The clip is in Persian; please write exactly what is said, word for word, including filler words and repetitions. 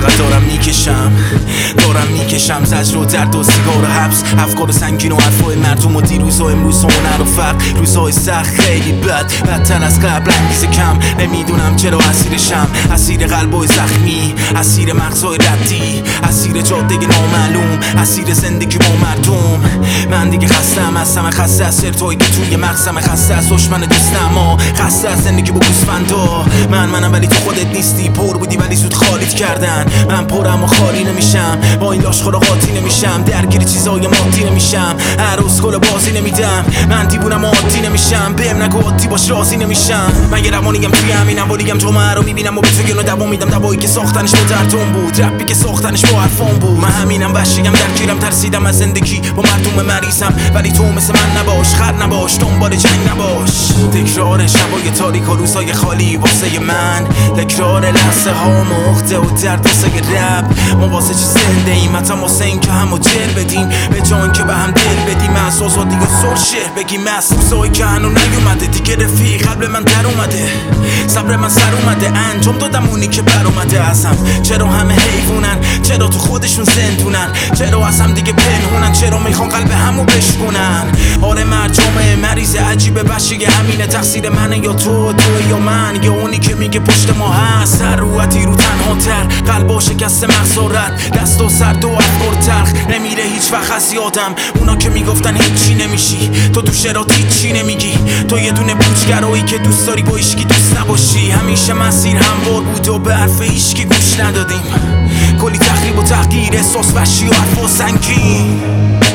فقط دارم میکشم دارم میکشم زجر و درد و سیگار و حبس، افکار سنگین و حرفای مردم و دیروز و امروز و هنر و فقر. روزهای سخت خیلی بد، بدتر از قبل، انگیز کم. نمیدونم چرا اسیرشم، اسیر قلبای زخمی، اسیر مغزای ردی، اسیر جاده نامعلوم، اسیر زندگی با مردم. من دیگه خستم از همه، خسته از سرتایی که توی مغزم، خسته از دشمن دوستم ها، خسته از زندگی با گوسفندا. من منم ولی تو خودت نیستی، پر بودی ولی زود خالیت کردن. من پرم و خالی نمیشم، با این لاشخورا قاطی نمیشم، درگیر چیزای مادی نمیشم، هر روز گل بازی نمیدم. من دیوونم و عادی نمیشم، بهم نگو عادی باش راضی نمیشم. من یه روانیم توی همینم، ولیگم جمعه رو میبینم و به تو گنو دوام میدم. دوایی که ساختنش با دردم بود، رپی که ساختنش با حرفام بود. من همینم، وشیم درگیرم، ترسیدم از زندگی با مردم مریضم. ولی تو مثل من نباش، خر نباش، دنبال جنگ نباش. تکرار شبای تاریک و روزای خالی واسه من، تکرار لحظه ها مخته و درد واسه رب. ما واسه چی زنده ایم؟ حتی واسه این که همو جل بدیم، به جان که به هم دل بدیم. از آزادی و سرشه بگیم از روزایی که هنو نیومده دیگه. رفیق قبل من در اومده، صبر من سر اومده، انجام دادم اونی که بر اومده ازم. چرا همه حیوانن؟ چرا تو خودشون زندونن؟ چرا از هم دیگه پنهونن؟ چرا میخوان قلب همو بشکنن؟ آره مرد جامعه مریض عجیبه، بشه همینه. تقصیر منه یا تو، تو یا من، یا اونی که میگه پشت ما هست. هر روحتی رو تنها تر، قلبا شکست مغزارت، دست و سرد و افکار تلخ. نمیره هیچ وقت از یادم اونا که میگفتن هیچی نمیشی، تو تو شرات هیچی نمیگی. تو یه دونه بوجگرایی که دوست داری با هیچکی دوست نباشی. همیشه مسیر هموار بود و به حرف هیچکی گوش ندادیم. کلی تخریب و تحقیر، احساس وحشی و حرف و سنگین.